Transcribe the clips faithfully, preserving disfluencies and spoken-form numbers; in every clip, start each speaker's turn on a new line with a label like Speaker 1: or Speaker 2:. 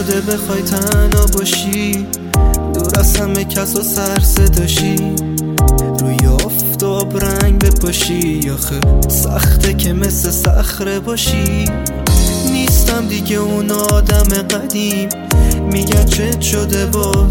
Speaker 1: شده بخوای تنها باشی، دور از همه کس و سر صداشی، روی آفتاب رنگ بپاشی. آخه سخته که مثل صخره باشی. نیستم دیگه اون آدم قدیم، میگن چت شده باز،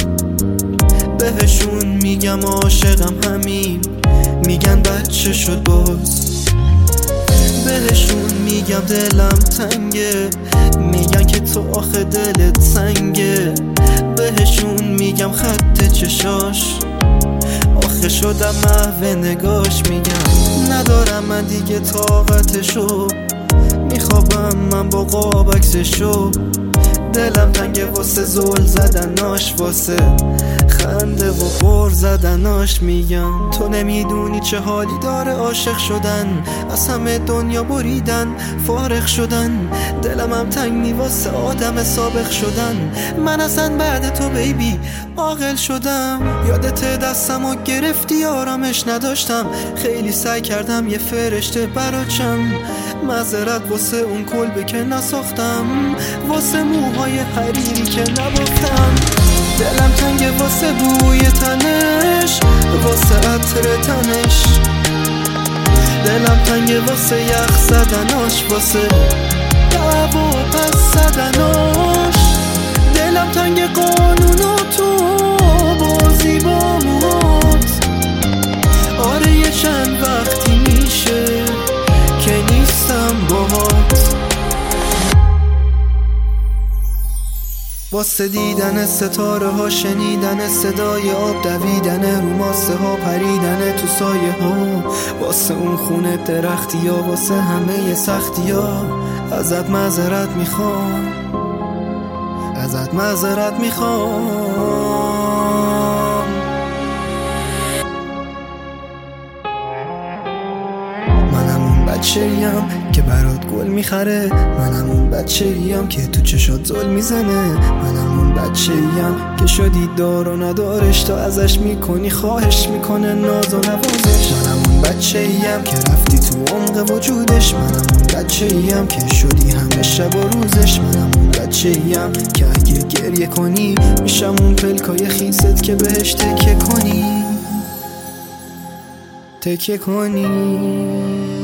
Speaker 1: بهشون میگم عاشقم همین، میگن بچه شد باز. بهشون میگم دلم تنگه، میگن که تو آخه دلت سنگه. بهشون میگم خط چشاش، آخه شدم محو نگاش. میگم ندارم من دیگه طاقتشو، میخوابم من با قاب عکسشو. دلم تنگه واسه زل زدناش، واسه خنده و بر زدناش. میگم تو نمیدونی چه حالی داره عاشق شدن، از همه دنیا بریدن فارغ شدن. دلم هم تنگی واسه آدم سابق شدن. من اصلا بعد تو بیبی عاقل شدم. یادت دستم و گرفتی آرامش نداشتم، خیلی سعی کردم یه فرشته براچم. معذرت واسه اون کلبه که نساختم، واسه موهای حریری که نبافتم. دلم تنگه واسه بوی تنش، واسه عطر تنش. دلم تنگه واسه یخ زدناش، واسه دعوا پس زدناش. دلم تنگه قانون و تو بازی با موهات. آره یه چند وقتی میشه که نیستم باهات. واسه دیدن ستاره ها، شنیدن صدای آب دویدن رو ماسه ها، پریدن تو سایه ها. واسه اون خونه درختی ها، واسه همه سختی ها. ازت معذرت میخوام، ازت معذرت میخوام. منم اون بچه‌ایم که برات گل میخره، منم اون بچه‌ایم که تو چشات زل میزنه، منم اون بچه‌ایم که شدی دار و ندارش، تا ازش میکنی خواهش میکنه ناز و نوازش. منم اون بچه‌ایم که رفتی تو عمق وجودش، منم اون بچه‌ایم که شدی همه شب و روزش. منم اون بچه‌ایم که اگه گریه کنی میشم اون پلکای خیست که بهش تکیه کنی، تکیه کنی.